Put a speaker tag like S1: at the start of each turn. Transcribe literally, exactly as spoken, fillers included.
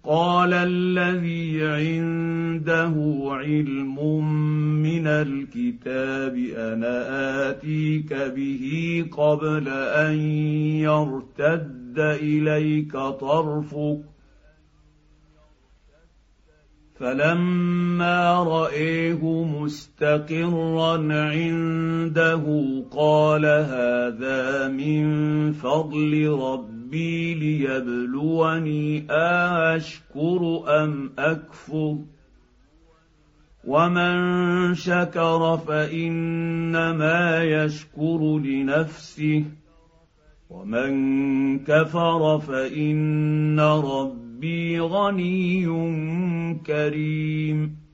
S1: قال الذي عنده علم من الكتاب أنا آتيك به قبل أن يرتد إليك طرفك فلما رأيه مستقرا عنده قال هذا من فضل ربي ليبلوني أشكر أم أكفر ومن شكر فإنما يشكر لنفسه ومن كفر فإن ربي غني كريم.